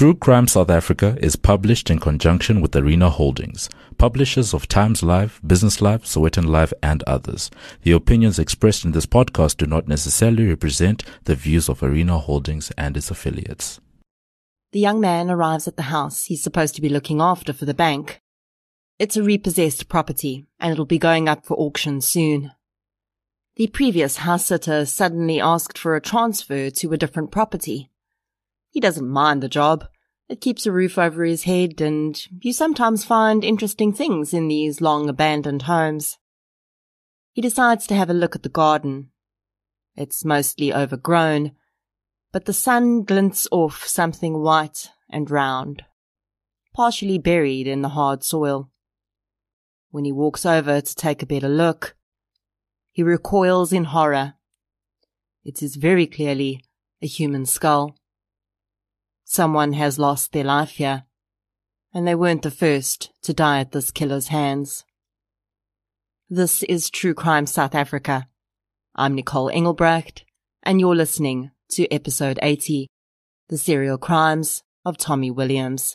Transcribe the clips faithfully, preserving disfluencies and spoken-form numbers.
True Crime South Africa is published in conjunction with Arena Holdings, publishers of Times Live, Business Live, Sowetan Live, and others. The opinions expressed in this podcast do not necessarily represent the views of Arena Holdings and its affiliates. The young man arrives at the house he's supposed to be looking after for the bank. It's a repossessed property, and it'll be going up for auction soon. The previous house sitter suddenly asked for a transfer to a different property. He doesn't mind the job. It keeps a roof over his head, and you sometimes find interesting things in these long-abandoned homes. He decides to have a look at the garden. It's mostly overgrown, but the sun glints off something white and round, partially buried in the hard soil. When he walks over to take a better look, he recoils in horror. It is very clearly a human skull. Someone has lost their life here, and they weren't the first to die at this killer's hands. This is True Crime South Africa. I'm Nicole Engelbrecht, and you're listening to episode eighty, The Serial Crimes of Tommy Williams.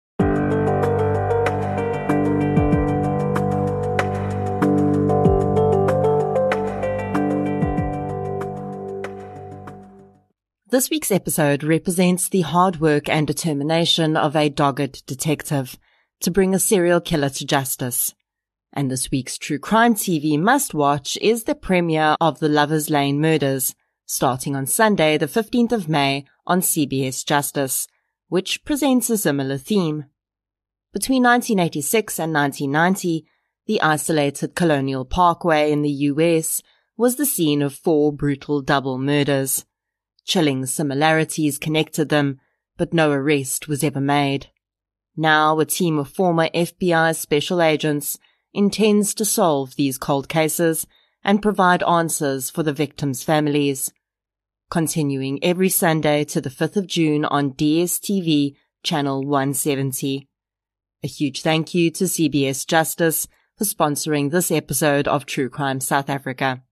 This week's episode represents the hard work and determination of a dogged detective to bring a serial killer to justice. And this week's True Crime T V must-watch is the premiere of The Lovers Lane Murders, starting on Sunday the fifteenth of May on C B S Justice, which presents a similar theme. Between nineteen eighty-six and nineteen ninety, the isolated Colonial Parkway in the U S was the scene of four brutal double murders. Chilling similarities connected them, but no arrest was ever made. Now a team of former F B I special agents intends to solve these cold cases and provide answers for the victims' families. Continuing every Sunday to the fifth of June on D S T V, channel one seventy. A huge thank you to C B S Justice for sponsoring this episode of True Crime South Africa.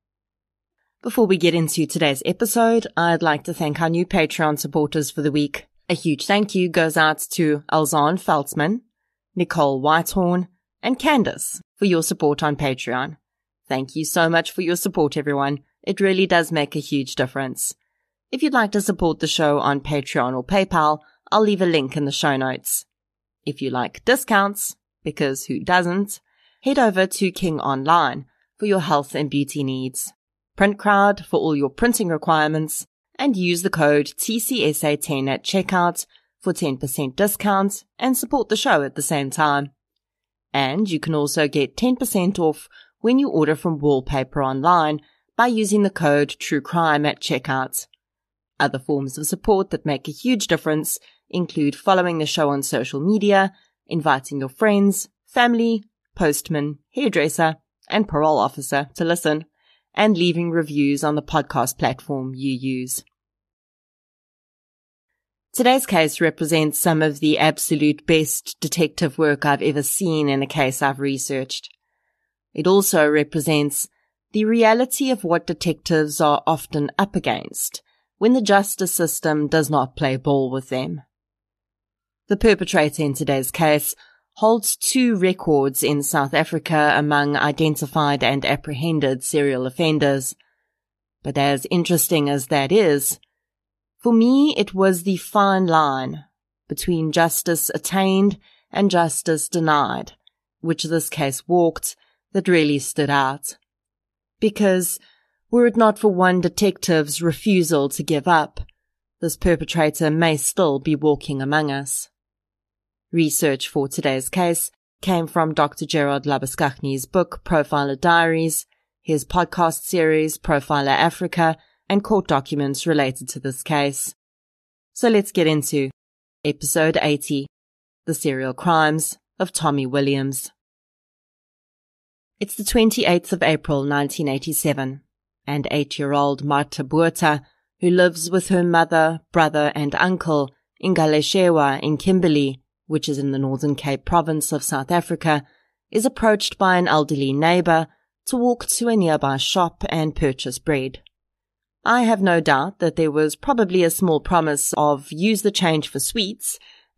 Before we get into today's episode, I'd like to thank our new Patreon supporters for the week. A huge thank you goes out to Alzan Feltzman, Nicole Whitehorn, and Candace for your support on Patreon. Thank you so much for your support, everyone. It really does make a huge difference. If you'd like to support the show on Patreon or PayPal, I'll leave a link in the show notes. If you like discounts, because who doesn't, head over to King Online for your health and beauty needs. PrintCrowd for all your printing requirements, and use the code T C S A ten at checkout for ten percent discount and support the show at the same time. And you can also get ten percent off when you order from Wallpaper Online by using the code TrueCrime at checkout. Other forms of support that make a huge difference include following the show on social media, inviting your friends, family, postman, hairdresser, and parole officer to listen, and leaving reviews on the podcast platform you use. Today's case represents some of the absolute best detective work I've ever seen in a case I've researched. It also represents the reality of what detectives are often up against when the justice system does not play ball with them. The perpetrator in today's case holds two records in South Africa among identified and apprehended serial offenders. But as interesting as that is, for me it was the fine line between justice attained and justice denied, which this case walked, that really stood out. Because, were it not for one detective's refusal to give up, this perpetrator may still be walking among us. Research for today's case came from Doctor Gerard Labuschagne book Profiler Diaries, his podcast series Profiler Africa, and court documents related to this case. So let's get into episode eighty, The Serial Crimes of Tommy Williams. It's the twenty-eighth of April nineteen eighty-seven, and eight-year-old Martha Botha, who lives with her mother, brother, and uncle in Galeshewa in Kimberley, which is in the Northern Cape province of South Africa, is approached by an elderly neighbor to walk to a nearby shop and purchase bread. I have no doubt that there was probably a small promise of use the change for sweets,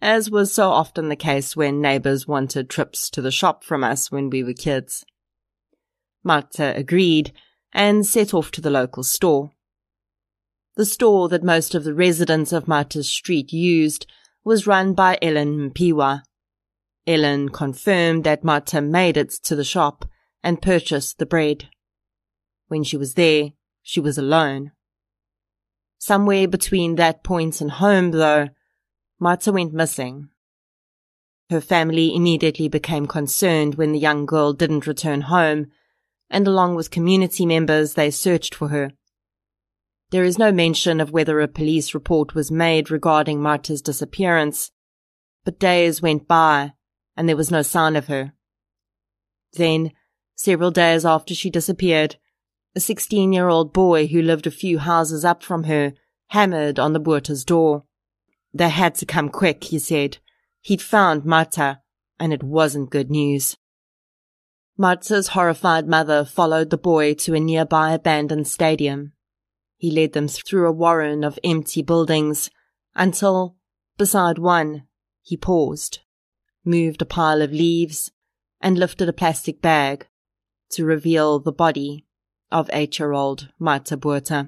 as was so often the case when neighbours wanted trips to the shop from us when we were kids. Marta agreed and set off to the local store. The store that most of the residents of Marta's street used was run by Ellen Mpiwa. Ellen confirmed that Marta made it to the shop and purchased the bread. When she was there, she was alone. Somewhere between that point and home, though, Marta went missing. Her family immediately became concerned when the young girl didn't return home, and along with community members, they searched for her. There is no mention of whether a police report was made regarding Marta's disappearance, but days went by and there was no sign of her. Then, several days after she disappeared, a sixteen-year-old boy who lived a few houses up from her hammered on the Botha's door. They had to come quick, he said. He'd found Marta, and it wasn't good news. Marta's horrified mother followed the boy to a nearby abandoned stadium. He led them through a warren of empty buildings until, beside one, he paused, moved a pile of leaves, and lifted a plastic bag to reveal the body of eight-year-old Marta Botha.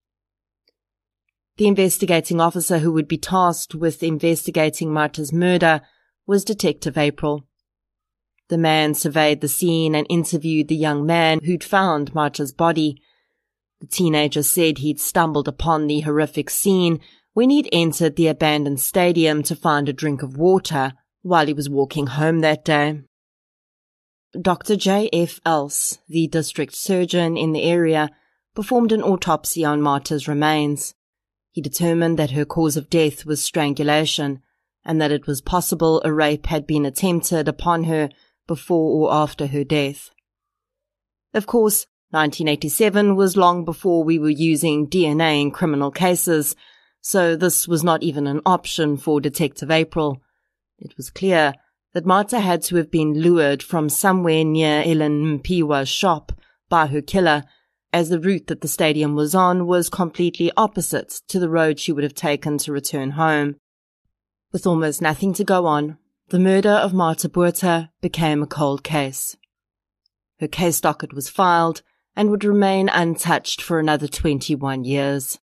The investigating officer who would be tasked with investigating Marta's murder was Detective April. The man surveyed the scene and interviewed the young man who'd found Marta's body. The teenager said he'd stumbled upon the horrific scene when he'd entered the abandoned stadium to find a drink of water while he was walking home that day. Doctor J F Else, the district surgeon in the area, performed an autopsy on Marta's remains. He determined that her cause of death was strangulation and that it was possible a rape had been attempted upon her before or after her death. Of course, nineteen eighty-seven was long before we were using D N A in criminal cases, so this was not even an option for Detective April. It was clear that Marta had to have been lured from somewhere near Ellen Mpiwa's shop by her killer, as the route that the stadium was on was completely opposite to the road she would have taken to return home. With almost nothing to go on, the murder of Marta Botha became a cold case. Her case docket was filed and would remain untouched for another twenty-one years.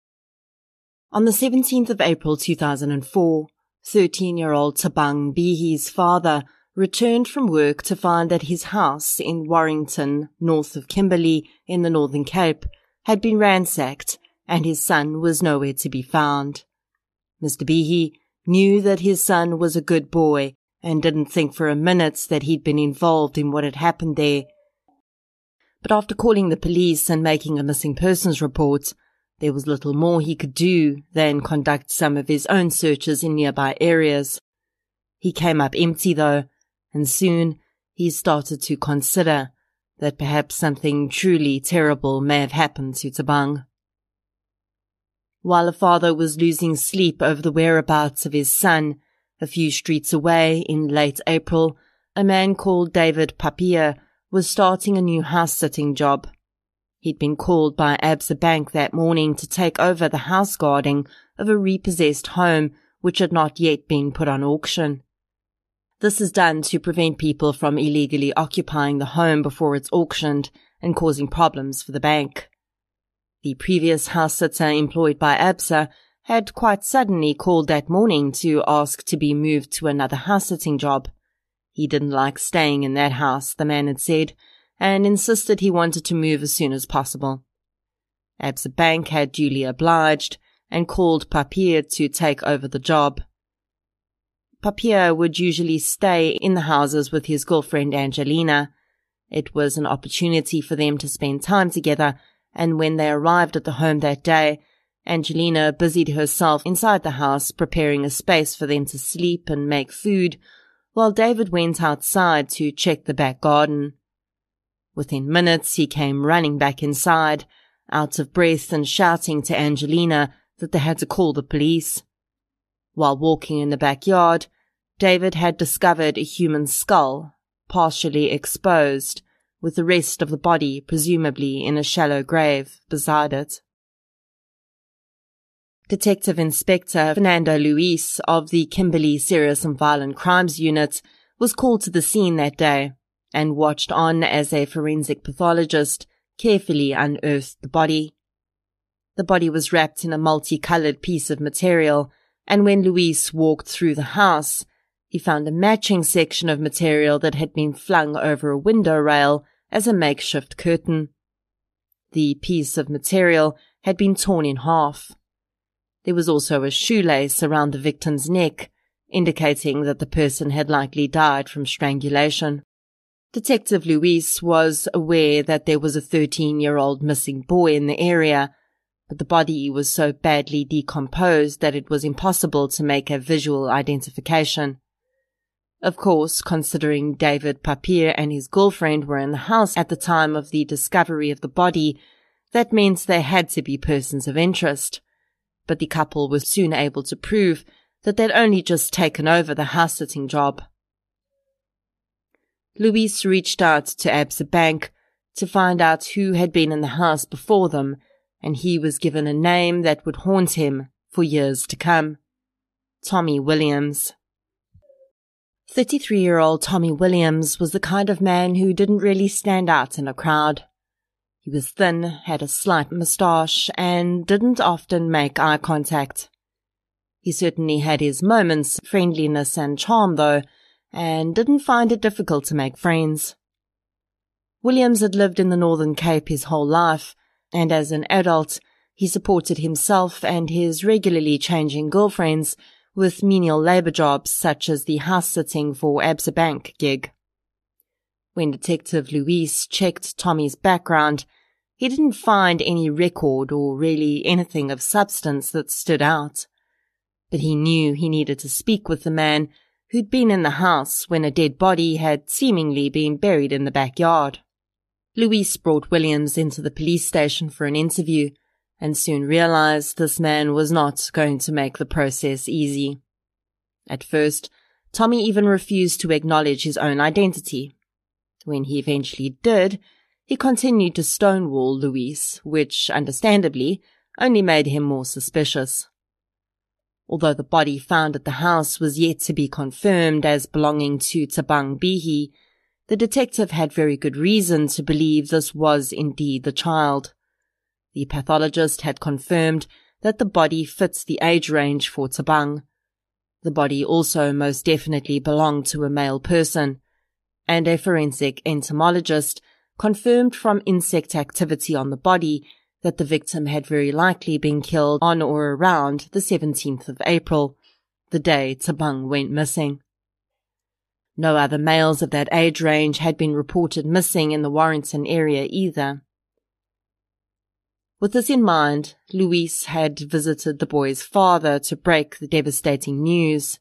On the seventeenth of April two thousand four, thirteen-year-old Thabang Mbihi's father returned from work to find that his house in Warrington, north of Kimberley in the Northern Cape, had been ransacked and his son was nowhere to be found. Mister Mbihi knew that his son was a good boy and didn't think for a minute that he'd been involved in what had happened there. But after calling the police and making a missing persons report, there was little more he could do than conduct some of his own searches in nearby areas. He came up empty, though, and soon he started to consider that perhaps something truly terrible may have happened to Thabang. While a father was losing sleep over the whereabouts of his son, a few streets away in late April, a man called David Papier was starting a new house-sitting job. He'd been called by Absa Bank that morning to take over the house guarding of a repossessed home which had not yet been put on auction. This is done to prevent people from illegally occupying the home before it's auctioned and causing problems for the bank. The previous house-sitter employed by Absa had quite suddenly called that morning to ask to be moved to another house-sitting job. He didn't like staying in that house, the man had said, and insisted he wanted to move as soon as possible. Absa Bank had duly obliged and called Papier to take over the job. Papier would usually stay in the houses with his girlfriend Angelina. It was an opportunity for them to spend time together, and when they arrived at the home that day, Angelina busied herself inside the house preparing a space for them to sleep and make food, while David went outside to check the back garden. Within minutes he came running back inside, out of breath and shouting to Angelina that they had to call the police. While walking in the backyard, David had discovered a human skull, partially exposed, with the rest of the body presumably in a shallow grave beside it. Detective Inspector Fernando Luis of the Kimberley Serious and Violent Crimes Unit was called to the scene that day and watched on as a forensic pathologist carefully unearthed the body. The body was wrapped in a multicolored piece of material, and when Luis walked through the house, he found a matching section of material that had been flung over a window rail as a makeshift curtain. The piece of material had been torn in half. There was also a shoelace around the victim's neck, indicating that the person had likely died from strangulation. Detective Luis was aware that there was a thirteen-year-old missing boy in the area, but the body was so badly decomposed that it was impossible to make a visual identification. Of course, considering David Papier and his girlfriend were in the house at the time of the discovery of the body, that meant they had to be persons of interest. But the couple was soon able to prove that they'd only just taken over the house-sitting job. Luis reached out to Absa Bank to find out who had been in the house before them, and he was given a name that would haunt him for years to come: Tommy Williams. thirty-three-year-old Tommy Williams was the kind of man who didn't really stand out in a crowd. He was thin, had a slight moustache, and didn't often make eye contact. He certainly had his moments of friendliness and charm, though, and didn't find it difficult to make friends. Williams had lived in the Northern Cape his whole life, and as an adult, he supported himself and his regularly changing girlfriends with menial labour jobs such as the house-sitting for Absa Bank gig. When Detective Luis checked Tommy's background, he didn't find any record or really anything of substance that stood out. But he knew he needed to speak with the man who'd been in the house when a dead body had seemingly been buried in the backyard. Luis brought Williams into the police station for an interview, and soon realized this man was not going to make the process easy. At first, Tommy even refused to acknowledge his own identity. When he eventually did, he continued to stonewall Luis, which, understandably, only made him more suspicious. Although the body found at the house was yet to be confirmed as belonging to Thabang Bihi, the detective had very good reason to believe this was indeed the child. The pathologist had confirmed that the body fits the age range for Thabang. The body also most definitely belonged to a male person, and a forensic entomologist confirmed from insect activity on the body that the victim had very likely been killed on or around the seventeenth of April, the day Thabang went missing. No other males of that age range had been reported missing in the Warrington area either. With this in mind, Luis had visited the boy's father to break the devastating news.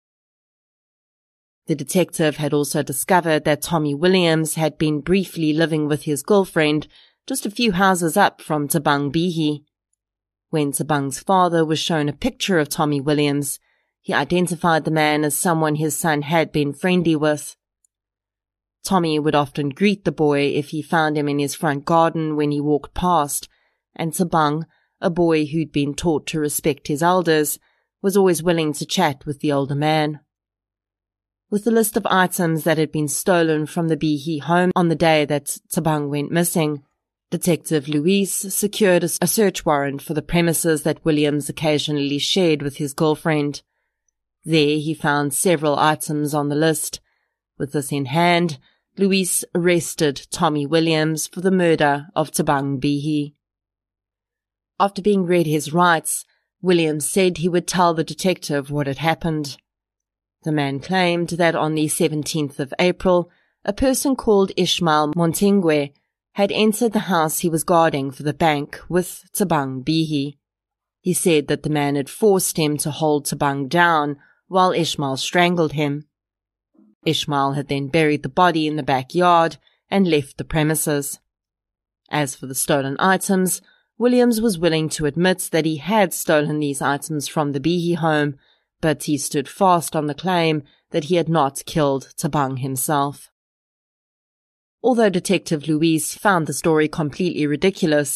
The detective had also discovered that Tommy Williams had been briefly living with his girlfriend just a few houses up from Thabang Bihi. When Thabang's father was shown a picture of Tommy Williams, he identified the man as someone his son had been friendly with. Tommy would often greet the boy if he found him in his front garden when he walked past, and Thabang, a boy who'd been taught to respect his elders, was always willing to chat with the older man. With the list of items that had been stolen from the Bihi home on the day that Thabang went missing, Detective Luis secured a search warrant for the premises that Williams occasionally shared with his girlfriend. There he found several items on the list. With this in hand, Luis arrested Tommy Williams for the murder of Thabang Bihi. After being read his rights, Williams said he would tell the detective what had happened. The man claimed that on the seventeenth of April, a person called Ishmael Montingwe had entered the house he was guarding for the bank with Thabang Bihi. He said that the man had forced him to hold Thabang down while Ishmael strangled him. Ishmael had then buried the body in the backyard and left the premises. As for the stolen items, Williams was willing to admit that he had stolen these items from the Bihi home, but he stood fast on the claim that he had not killed Thabang himself. Although Detective Luis found the story completely ridiculous,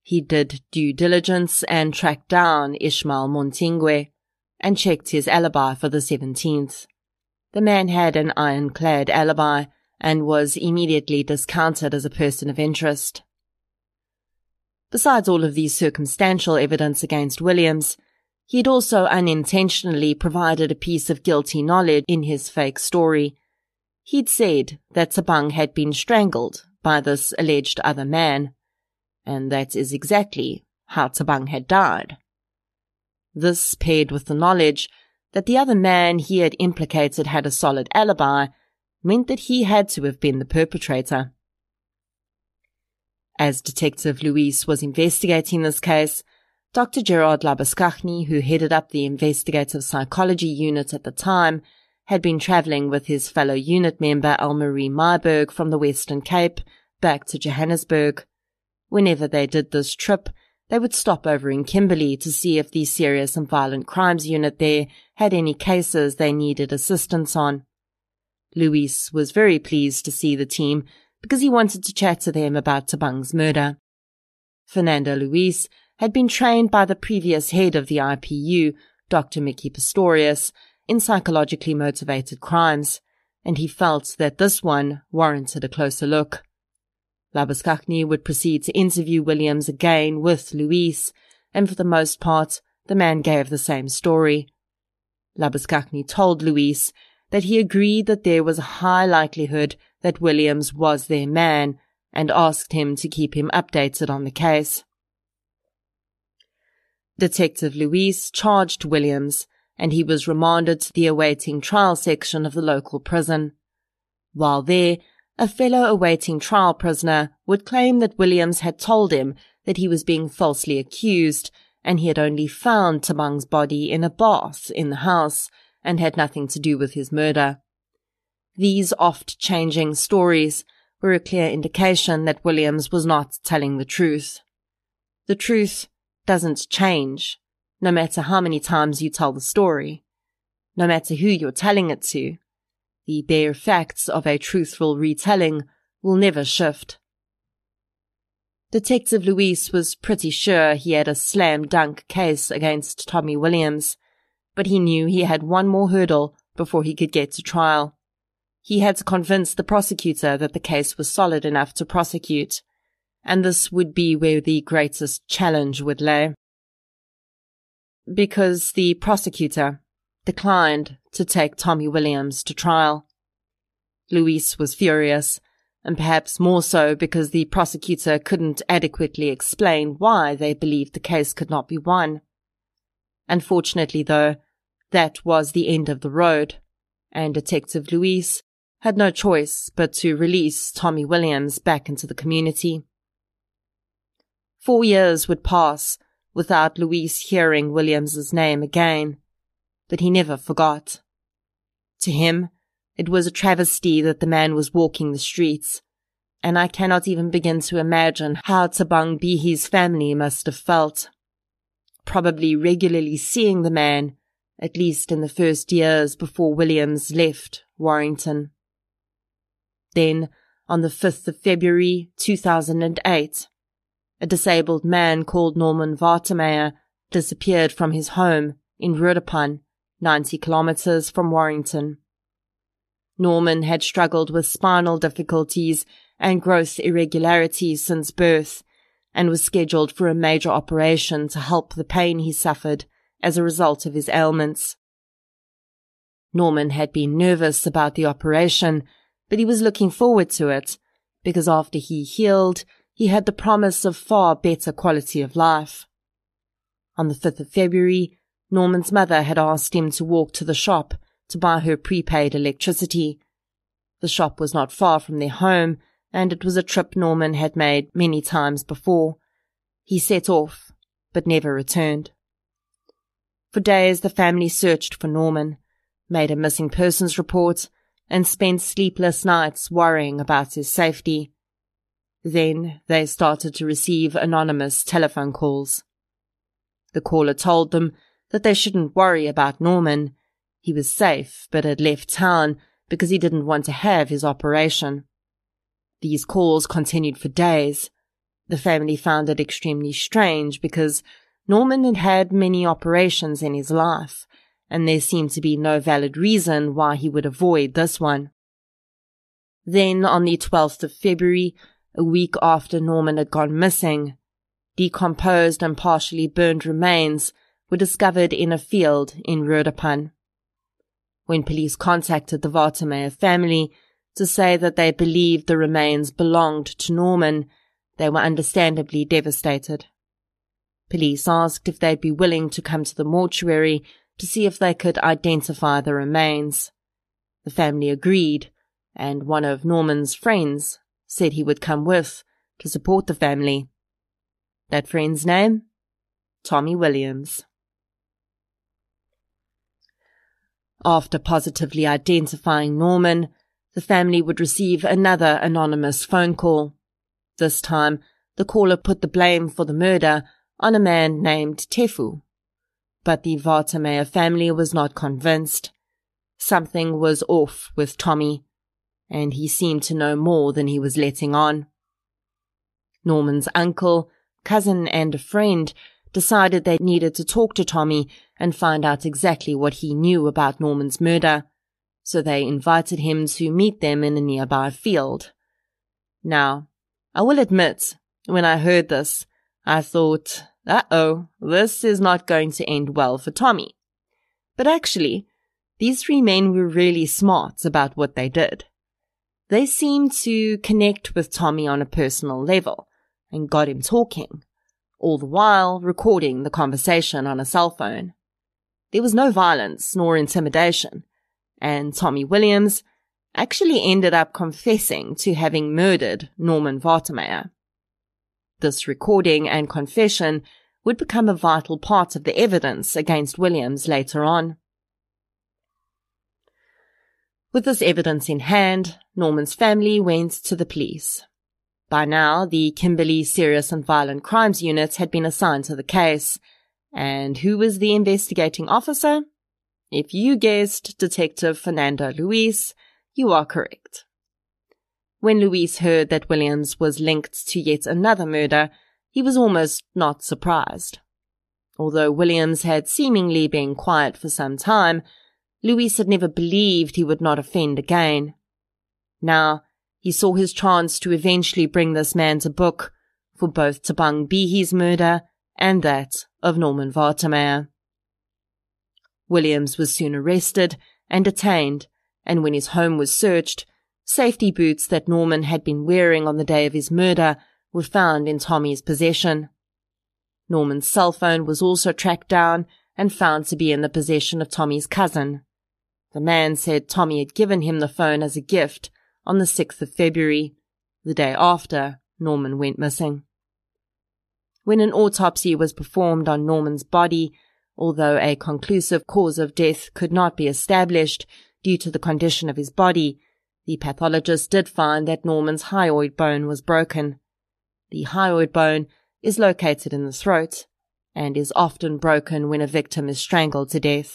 He did due diligence and tracked down Ishmael Montingwe and checked his alibi for the seventeenth. The man had an ironclad alibi and was immediately discounted as a person of interest. Besides all of these circumstantial evidence against Williams, he had also unintentionally provided a piece of guilty knowledge in his fake story. He'd said that Thabang had been strangled by this alleged other man, and that is exactly how Thabang had died. This, paired with the knowledge that the other man he had implicated had a solid alibi, meant that he had to have been the perpetrator. As Detective Luis was investigating this case, Doctor Gerard Labuschagne, who headed up the investigative psychology unit at the time, had been travelling with his fellow unit member Elmarie Myburgh from the Western Cape back to Johannesburg. Whenever they did this trip, they would stop over in Kimberley to see if the Serious and Violent Crimes unit there had any cases they needed assistance on. Luis was very pleased to see the team because he wanted to chat to them about Thabang's murder. Fernando Luis had been trained by the previous head of the I P U, Doctor Mickey Pistorius, in psychologically motivated crimes, and he felt that this one warranted a closer look. Labuschagne would proceed to interview Williams again with Luis, and for the most part, the man gave the same story. Labuschagne told Luis that he agreed that there was a high likelihood that Williams was their man, and asked him to keep him updated on the case. Detective Luis charged Williams, and he was remanded to the awaiting trial section of the local prison. While there, a fellow awaiting trial prisoner would claim that Williams had told him that he was being falsely accused, and he had only found Thabang's body in a bath in the house, and had nothing to do with his murder. These oft-changing stories were a clear indication that Williams was not telling the truth. The truth doesn't change, no matter how many times you tell the story, no matter who you're telling it to. The bare facts of a truthful retelling will never shift. Detective Luis was pretty sure he had a slam-dunk case against Tommy Williams, but he knew he had one more hurdle before he could get to trial. He had to convince the prosecutor that the case was solid enough to prosecute, and this would be where the greatest challenge would lay. Because the prosecutor declined to take Tommy Williams to trial. Luis was furious, and perhaps more so because the prosecutor couldn't adequately explain why they believed the case could not be won. Unfortunately, though, that was the end of the road, and Detective Luis had no choice but to release Tommy Williams back into the community. Four years would pass without Luis hearing Williams's name again, but he never forgot. To him, it was a travesty that the man was walking the streets, and I cannot even begin to imagine how Thabang Bihi's family must have felt, probably regularly seeing the man, at least in the first years before Williams left Warrington. Then, on the fifth of February two thousand eight, a disabled man called Norman Watermeyer disappeared from his home in Roodepan, ninety kilometers from Warrington. Norman had struggled with spinal difficulties and growth irregularities since birth, and was scheduled for a major operation to help the pain he suffered as a result of his ailments. Norman had been nervous about the operation, but he was looking forward to it, because after he healed, he had the promise of far better quality of life. On the fifth of February, Norman's mother had asked him to walk to the shop to buy her prepaid electricity. The shop was not far from their home, and it was a trip Norman had made many times before. He set off, but never returned. For days the family searched for Norman, made a missing persons report, and spent sleepless nights worrying about his safety. Then they started to receive anonymous telephone calls. The caller told them that they shouldn't worry about Norman. He was safe, but had left town because he didn't want to have his operation. These calls continued for days. The family found it extremely strange because Norman had had many operations in his life, and there seemed to be no valid reason why he would avoid this one. Then, on the twelfth of February, a week after Norman had gone missing, decomposed and partially burned remains were discovered in a field in Roodepan. When police contacted the Watermeyer family to say that they believed the remains belonged to Norman, they were understandably devastated. Police asked if they'd be willing to come to the mortuary to see if they could identify the remains. The family agreed, and one of Norman's friends said he would come with to support the family. That friend's name? Tommy Williams. After positively identifying Norman, the family would receive another anonymous phone call. This time, the caller put the blame for the murder on a man named Tefu. But the Watermeyer family was not convinced. Something was off with Tommy, and he seemed to know more than he was letting on. Norman's uncle, cousin, and a friend decided they needed to talk to Tommy and find out exactly what he knew about Norman's murder, so they invited him to meet them in a nearby field. Now, I will admit, when I heard this, I thought, uh-oh, this is not going to end well for Tommy. But actually, these three men were really smart about what they did. They seemed to connect with Tommy on a personal level and got him talking, all the while recording the conversation on a cell phone. There was no violence nor intimidation, and Tommy Williams actually ended up confessing to having murdered Norman Watermeyer. This recording and confession would become a vital part of the evidence against Williams later on. With this evidence in hand, Norman's family went to the police. By now, the Kimberley Serious and Violent Crimes Unit had been assigned to the case. And who was the investigating officer? If you guessed Detective Fernando Luis, you are correct. When Luis heard that Williams was linked to yet another murder, he was almost not surprised. Although Williams had seemingly been quiet for some time, Luis had never believed he would not offend again. Now, he saw his chance to eventually bring this man to book for both Thabang Bihi's murder and that of Norman Watermeyer. Williams was soon arrested and detained, and when his home was searched, safety boots that Norman had been wearing on the day of his murder were found in Tommy's possession. Norman's cell phone was also tracked down and found to be in the possession of Tommy's cousin. The man said Tommy had given him the phone as a gift on the sixth of February, the day after Norman went missing. When an autopsy was performed on Norman's body, although a conclusive cause of death could not be established due to the condition of his body, the pathologist did find that Norman's hyoid bone was broken. The hyoid bone is located in the throat and is often broken when a victim is strangled to death.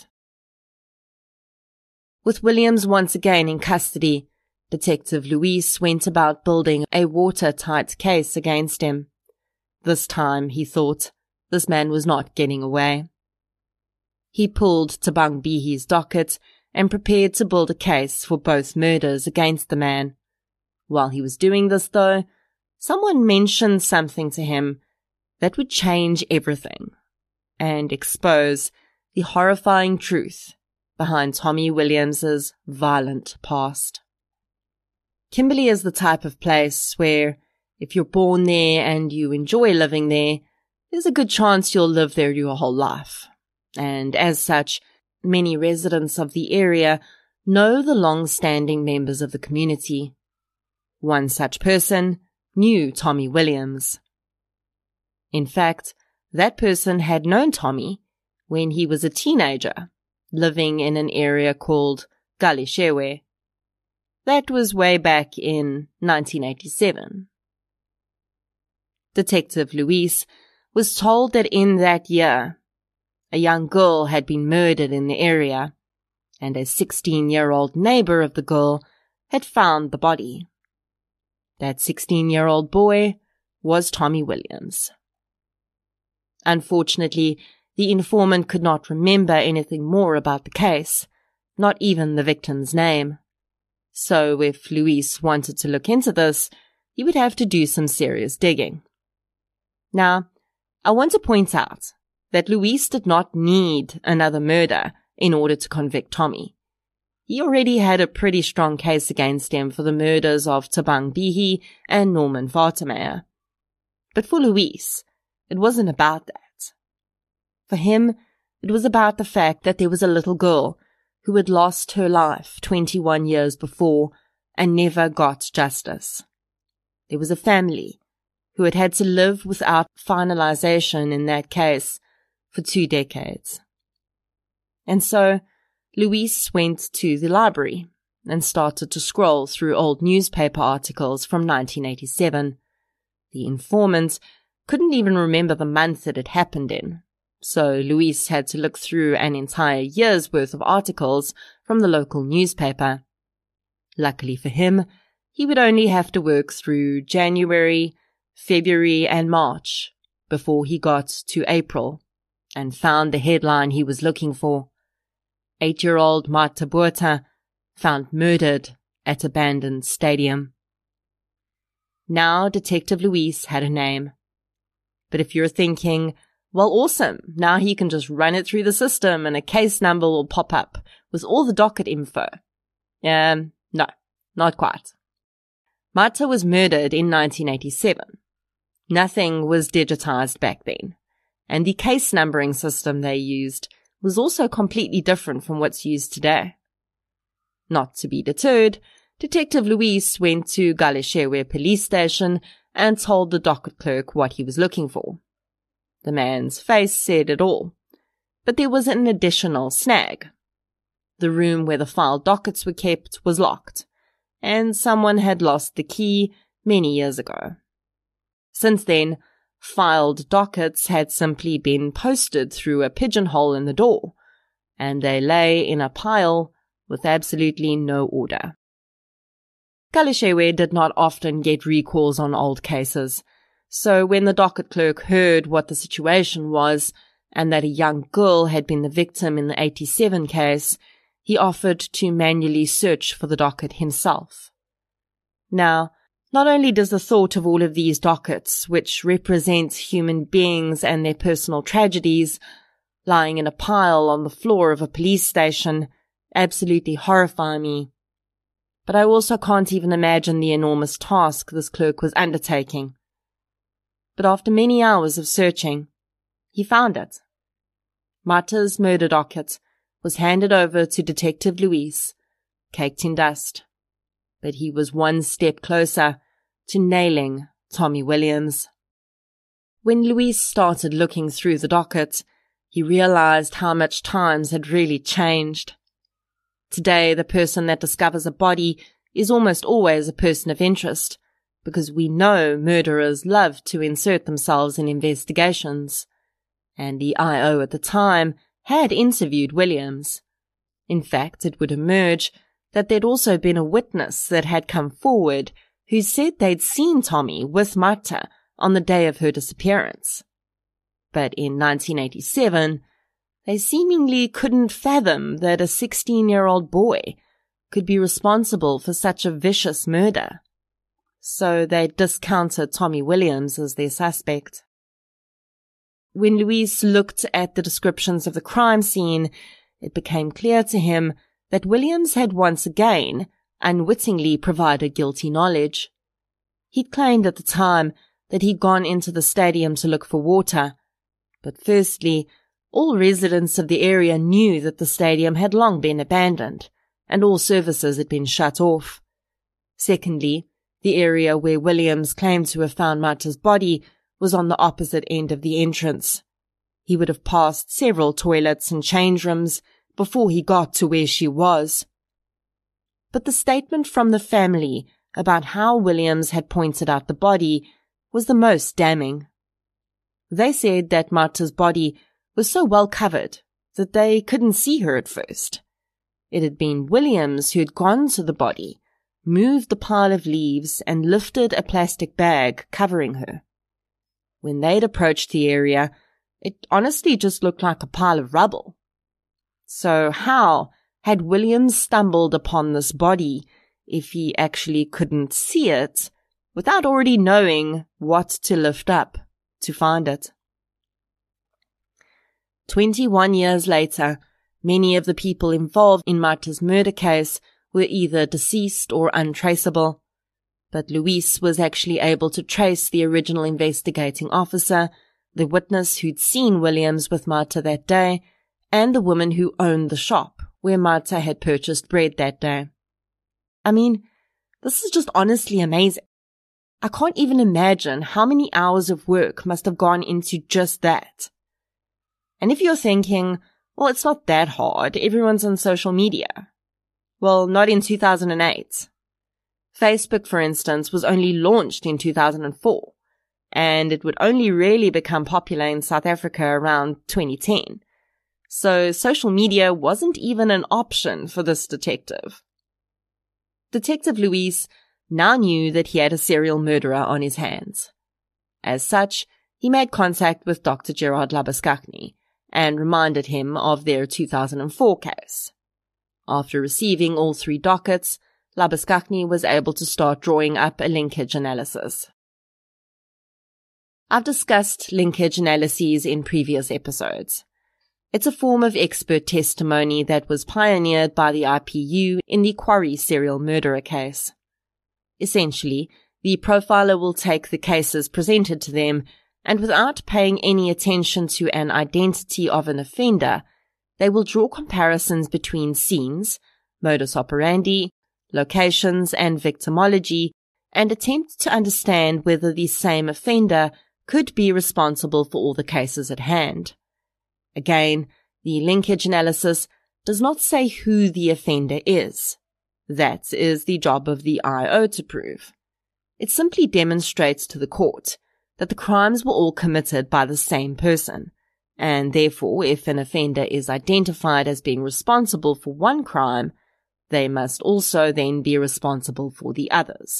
With Williams once again in custody, Detective Luis went about building a watertight case against him. This time, he thought, this man was not getting away. He pulled Thabang Bihi's docket and prepared to build a case for both murders against the man. While he was doing this, though, someone mentioned something to him that would change everything and expose the horrifying truth behind Tommy Williams's violent past. Kimberley is the type of place where, if you're born there and you enjoy living there, there's a good chance you'll live there your whole life. And as such, many residents of the area know the long-standing members of the community. One such person knew Tommy Williams. In fact, that person had known Tommy when he was a teenager, living in an area called Galeshewe. That was way back in nineteen eighty-seven. Detective Luis was told that in that year, a young girl had been murdered in the area, and a sixteen-year-old neighbor of the girl had found the body. That sixteen-year-old boy was Tommy Williams. Unfortunately, the informant could not remember anything more about the case, not even the victim's name. So if Luis wanted to look into this, he would have to do some serious digging. Now, I want to point out that Luis did not need another murder in order to convict Tommy. He already had a pretty strong case against him for the murders of Thabang Bihi and Norman Watermeyer. But for Luis, it wasn't about that. For him, it was about the fact that there was a little girl who had lost her life twenty-one years before and never got justice. There was a family who had had to live without finalization in that case for two decades. And so, Luis went to the library and started to scroll through old newspaper articles from nineteen eighty-seven. The informant couldn't even remember the month it had happened in, so Luis had to look through an entire year's worth of articles from the local newspaper. Luckily for him, he would only have to work through January, February, and March before he got to April and found the headline he was looking for. Eight-year-old Martha Botha found murdered at abandoned stadium. Now Detective Luis had a name. But if you're thinking, well, awesome, now he can just run it through the system and a case number will pop up with all the docket info. Um, no, not quite. Martha was murdered in nineteen eighty-seven. Nothing was digitized back then, and the case numbering system they used was also completely different from what's used today. Not to be deterred, Detective Luis went to Galeshewe police station and told the docket clerk what he was looking for. The man's face said it all, but there was an additional snag. The room where the file dockets were kept was locked, and someone had lost the key many years ago. Since then, filed dockets had simply been posted through a pigeonhole in the door, and they lay in a pile with absolutely no order. Galeshewe did not often get recalls on old cases, so when the docket clerk heard what the situation was and that a young girl had been the victim in the eighty-seven case, he offered to manually search for the docket himself. Now, not only does the thought of all of these dockets, which represent human beings and their personal tragedies, lying in a pile on the floor of a police station, absolutely horrify me, but I also can't even imagine the enormous task this clerk was undertaking. But after many hours of searching, he found it. Martha's murder docket was handed over to Detective Luis, caked in dust. But he was one step closer to nailing Tommy Williams. When Luis started looking through the docket, he realized how much times had really changed. Today, the person that discovers a body is almost always a person of interest, because we know murderers love to insert themselves in investigations. And the I O at the time had interviewed Williams. In fact, it would emerge that there'd also been a witness that had come forward who said they'd seen Tommy with Martha on the day of her disappearance. But in nineteen eighty-seven, they seemingly couldn't fathom that a sixteen-year-old boy could be responsible for such a vicious murder. So they discounted Tommy Williams as their suspect. When Luis looked at the descriptions of the crime scene, it became clear to him that Williams had once again unwittingly provided guilty knowledge. He'd claimed at the time that he'd gone into the stadium to look for water, but firstly, all residents of the area knew that the stadium had long been abandoned, and all services had been shut off. Secondly, the area where Williams claimed to have found Martha's body was on the opposite end of the entrance. He would have passed several toilets and change rooms before he got to where she was. But the statement from the family about how Williams had pointed out the body was the most damning. They said that Martha's body was so well covered that they couldn't see her at first. It had been Williams who had gone to the body, moved the pile of leaves, and lifted a plastic bag covering her. When they'd approached the area, it honestly just looked like a pile of rubble. So how had Williams stumbled upon this body if he actually couldn't see it without already knowing what to lift up to find it? Twenty-one years later, many of the people involved in Martha's murder case were either deceased or untraceable, but Luis was actually able to trace the original investigating officer, the witness who'd seen Williams with Martha that day, and the woman who owned the shop where Martha had purchased bread that day. I mean, this is just honestly amazing. I can't even imagine how many hours of work must have gone into just that. And if you're thinking, well, it's not that hard, everyone's on social media. Well, not in two thousand eight. Facebook, for instance, was only launched in two thousand four, and it would only really become popular in South Africa around twenty ten. So social media wasn't even an option for this detective. Detective Luis now knew that he had a serial murderer on his hands. As such, he made contact with Doctor Gerard Labuschagne and reminded him of their two thousand four case. After receiving all three dockets, Labuschagne was able to start drawing up a linkage analysis. I've discussed linkage analyses in previous episodes. It's a form of expert testimony that was pioneered by the I P U in the Quarry serial murderer case. Essentially, the profiler will take the cases presented to them and without paying any attention to an identity of an offender, they will draw comparisons between scenes, modus operandi, locations, and victimology, and attempt to understand whether the same offender could be responsible for all the cases at hand. Again, the linkage analysis does not say who the offender is. That is the job of the I O to prove. It simply demonstrates to the court that the crimes were all committed by the same person, and therefore if an offender is identified as being responsible for one crime, they must also then be responsible for the others.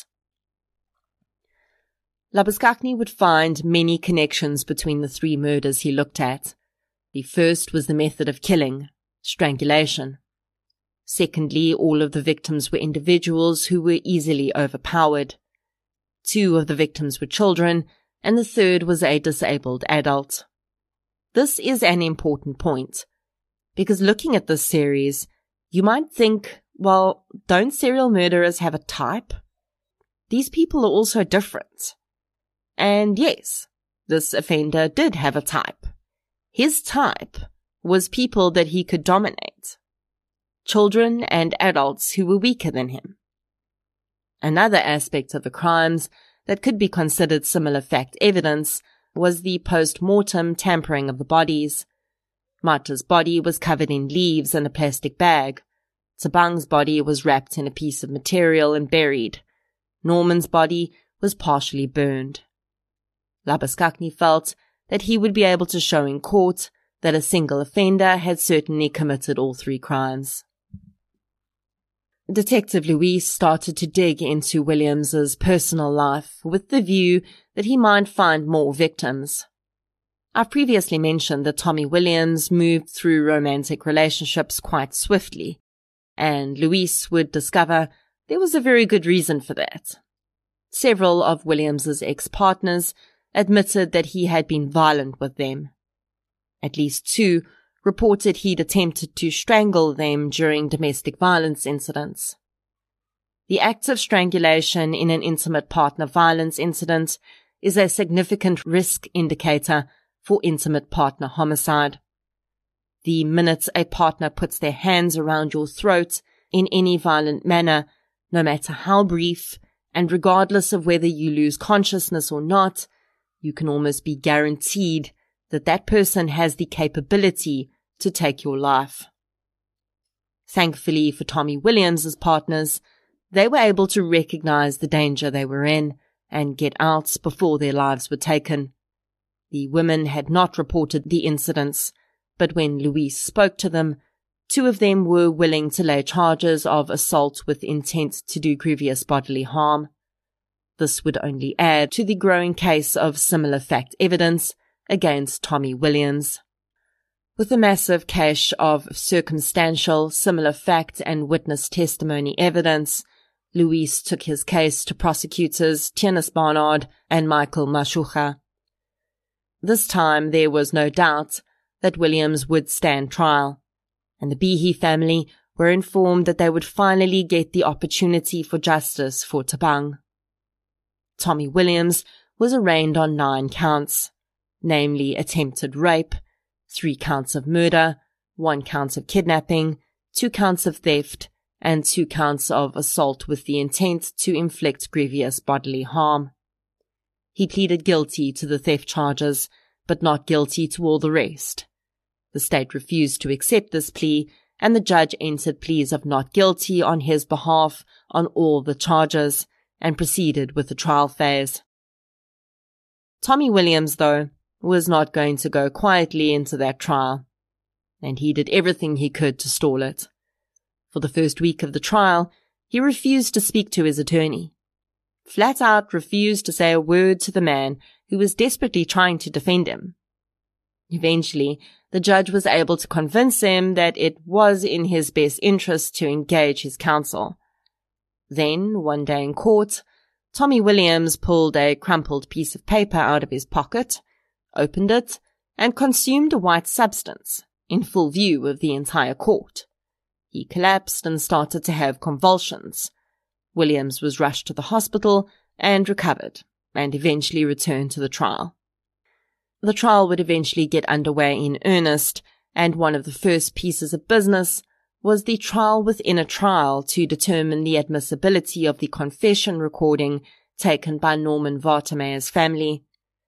Labuschagne would find many connections between the three murders he looked at. The first was the method of killing, strangulation. Secondly, all of the victims were individuals who were easily overpowered. Two of the victims were children, and the third was a disabled adult. This is an important point, because looking at this series, you might think, well, don't serial murderers have a type? These people are also different. And yes, this offender did have a type. His type was people that he could dominate. Children and adults who were weaker than him. Another aspect of the crimes that could be considered similar fact evidence was the post-mortem tampering of the bodies. Martha's body was covered in leaves and a plastic bag. Thabang's body was wrapped in a piece of material and buried. Norman's body was partially burned. Labuschagne felt that he would be able to show in court that a single offender had certainly committed all three crimes. Detective Luis started to dig into Williams's personal life with the view that he might find more victims. I've previously mentioned that Tommy Williams moved through romantic relationships quite swiftly, and Luis would discover there was a very good reason for that. Several of Williams's ex-partners admitted that he had been violent with them. At least two reported he'd attempted to strangle them during domestic violence incidents. The act of strangulation in an intimate partner violence incident is a significant risk indicator for intimate partner homicide. The minute a partner puts their hands around your throat in any violent manner, no matter how brief, and regardless of whether you lose consciousness or not, you can almost be guaranteed that that person has the capability to take your life. Thankfully for Tommy Williams's partners, they were able to recognize the danger they were in and get out before their lives were taken. The women had not reported the incidents, but when Luis spoke to them, two of them were willing to lay charges of assault with intent to do grievous bodily harm. This would only add to the growing case of similar fact evidence against Tommy Williams. With a massive cache of circumstantial, similar fact and witness testimony evidence, Luis took his case to prosecutors Theunis Barnard and Michael Mashucha. This time there was no doubt that Williams would stand trial, and the Behe family were informed that they would finally get the opportunity for justice for Thabang. Tommy Williams was arraigned on nine counts, namely attempted rape, three counts of murder, one count of kidnapping, two counts of theft, and two counts of assault with the intent to inflict grievous bodily harm. He pleaded guilty to the theft charges, but not guilty to all the rest. The state refused to accept this plea, and the judge entered pleas of not guilty on his behalf on all the charges, and proceeded with the trial phase. Tommy Williams, though, was not going to go quietly into that trial, and he did everything he could to stall it. For the first week of the trial, he refused to speak to his attorney. Flat out refused to say a word to the man who was desperately trying to defend him. Eventually, the judge was able to convince him that it was in his best interest to engage his counsel. Then, one day in court, Tommy Williams pulled a crumpled piece of paper out of his pocket, opened it, and consumed a white substance, in full view of the entire court. He collapsed and started to have convulsions. Williams was rushed to the hospital and recovered, and eventually returned to the trial. The trial would eventually get underway in earnest, and one of the first pieces of business was the trial within a trial to determine the admissibility of the confession recording taken by Norman Watermeyer's family.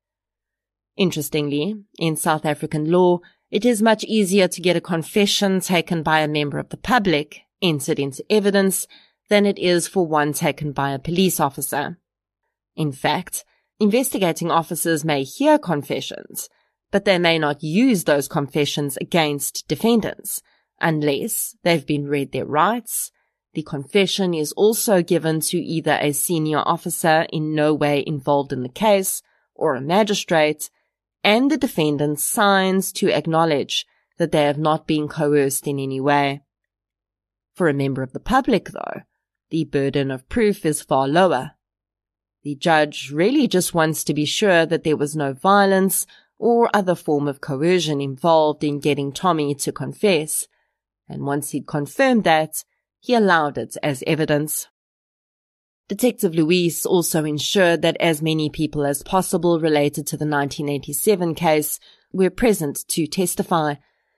Interestingly, in South African law, it is much easier to get a confession taken by a member of the public entered into evidence than it is for one taken by a police officer. In fact, investigating officers may hear confessions, but they may not use those confessions against defendants unless they've been read their rights. The confession is also given to either a senior officer in no way involved in the case or a magistrate, and the defendant signs to acknowledge that they have not been coerced in any way. For a member of the public, though, the burden of proof is far lower. The judge really just wants to be sure that there was no violence or other form of coercion involved in getting Tommy to confess, and once he'd confirmed that, he allowed it as evidence. Detective Luis also ensured that as many people as possible related to the nineteen eighty-seven case were present to testify.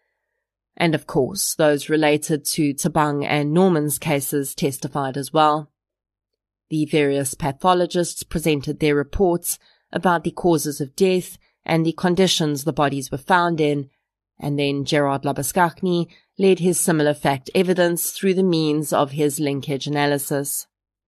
And of course, those related to Thabang and Norman's cases testified as well. The various pathologists presented their reports about the causes of death and the conditions the bodies were found in, and then Gerard Labuschagne led his similar fact evidence through the means of his linkage analysis.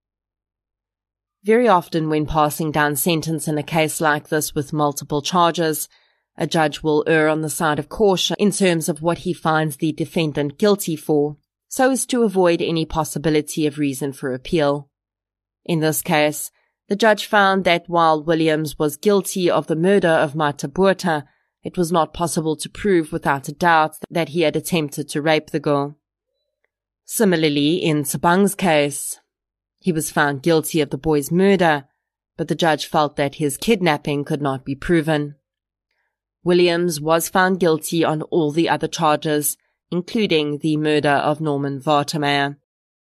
Very often when passing down sentence in a case like this with multiple charges, a judge will err on the side of caution in terms of what he finds the defendant guilty for, so as to avoid any possibility of reason for appeal. In this case, the judge found that while Williams was guilty of the murder of Martha Botha, it was not possible to prove without a doubt that he had attempted to rape the girl. Similarly, in Thabang's case, he was found guilty of the boy's murder, but the judge felt that his kidnapping could not be proven. Williams was found guilty on all the other charges, including the murder of Norman Watermeyer.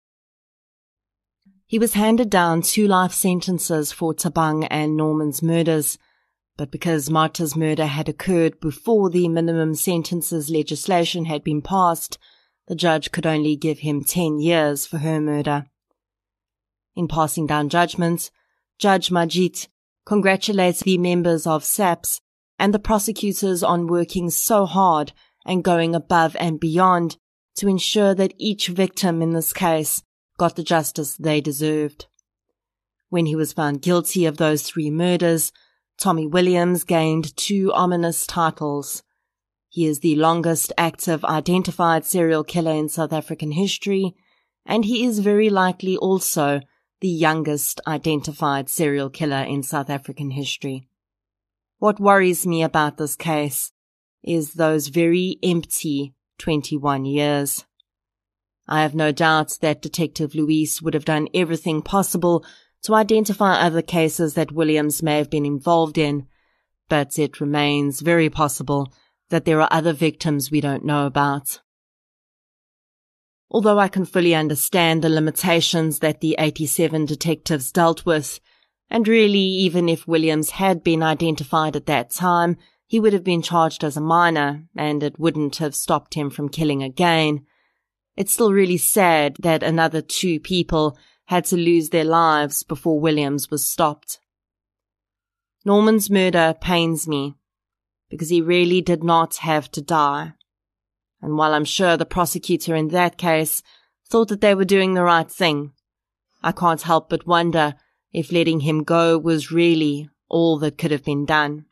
He was handed down two life sentences for Thabang and Norman's murders, but because Martha's murder had occurred before the minimum sentences legislation had been passed, the judge could only give him ten years for her murder. In passing down judgment, Judge Majid congratulates the members of SAPS and the prosecutors on working so hard and going above and beyond to ensure that each victim in this case got the justice they deserved. When he was found guilty of those three murders, Tommy Williams gained two ominous titles. He is the longest active identified serial killer in South African history, and he is very likely also the youngest identified serial killer in South African history. What worries me about this case is those very empty twenty-one years. I have no doubt that Detective Louise would have done everything possible to identify other cases that Williams may have been involved in, but it remains very possible that there are other victims we don't know about. Although I can fully understand the limitations that the eighty-seven detectives dealt with, and really even if Williams had been identified at that time, he would have been charged as a minor, and it wouldn't have stopped him from killing again. It's still really sad that another two people had to lose their lives before Williams was stopped. Norman's murder pains me, because he really did not have to die. And while I'm sure the prosecutor in that case thought that they were doing the right thing, I can't help but wonder if letting him go was really all that could have been done.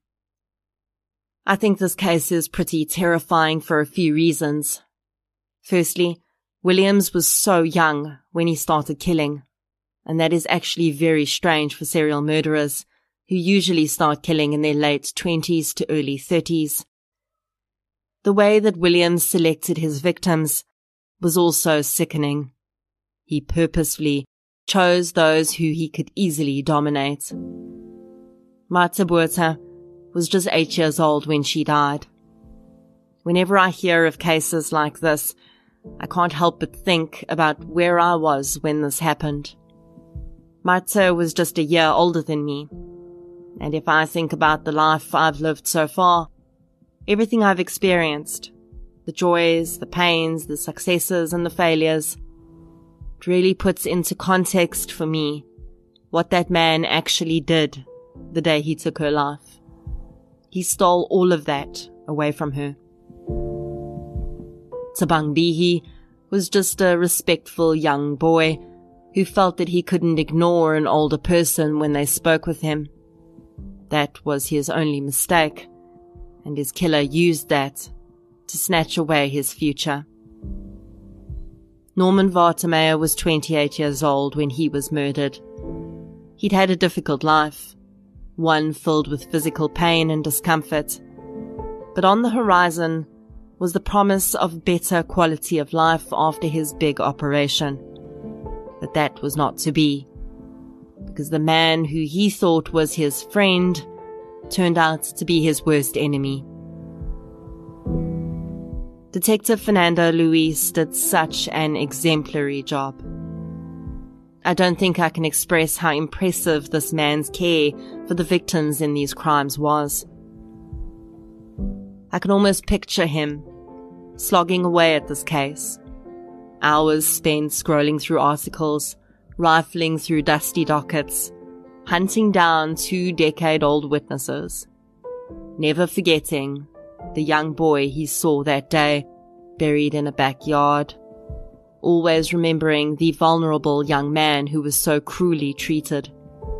I think this case is pretty terrifying for a few reasons. Firstly, Williams was so young when he started killing, and that is actually very strange for serial murderers, who usually start killing in their late twenties to early thirties. The way that Williams selected his victims was also sickening. He purposefully chose those who he could easily dominate. Martha Botha was just eight years old when she died. Whenever I hear of cases like this, I can't help but think about where I was when this happened. Martha was just a year older than me. And if I think about the life I've lived so far, everything I've experienced, the joys, the pains, the successes and the failures, it really puts into context for me what that man actually did the day he took her life. He stole all of that away from her. Thabang Mbihi was just a respectful young boy who felt that he couldn't ignore an older person when they spoke with him. That was his only mistake, and his killer used that to snatch away his future. Norman Watermeyer was twenty-eight years old when he was murdered. He'd had a difficult life, one filled with physical pain and discomfort, but on the horizon was the promise of better quality of life after his big operation. But that was not to be, because the man who he thought was his friend turned out to be his worst enemy. Detective Fernando Luis did such an exemplary job. I don't think I can express how impressive this man's care for the victims in these crimes was. I can almost picture him slogging away at this case. Hours spent scrolling through articles, rifling through dusty dockets, hunting down two-decade-old witnesses, never forgetting the young boy he saw that day buried in a backyard, always remembering the vulnerable young man who was so cruelly treated.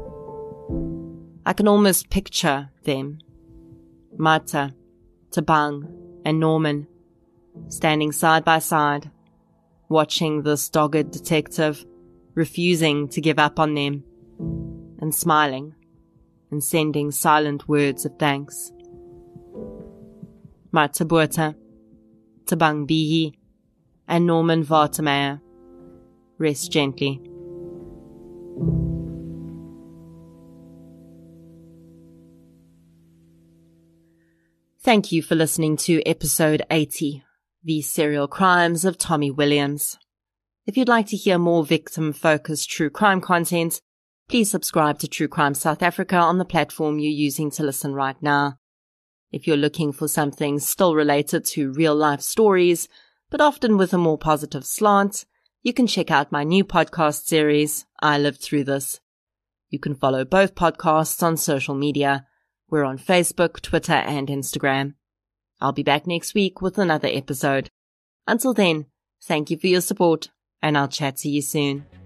I can almost picture them, Martha, Thabang, and Norman, standing side by side, watching this dogged detective refusing to give up on them, and smiling and sending silent words of thanks. Martha Botha, Thabang Mbihi, and Norman Watermeyer, rest gently. Thank you for listening to episode eighty, The Serial Crimes of Tommy Williams. If you'd like to hear more victim-focused true crime content, please subscribe to True Crime South Africa on the platform you're using to listen right now. If you're looking for something still related to real-life stories, but often with a more positive slant, you can check out my new podcast series, I Lived Through This. You can follow both podcasts on social media. We're on Facebook, Twitter, and Instagram. I'll be back next week with another episode. Until then, thank you for your support, and I'll chat to you soon.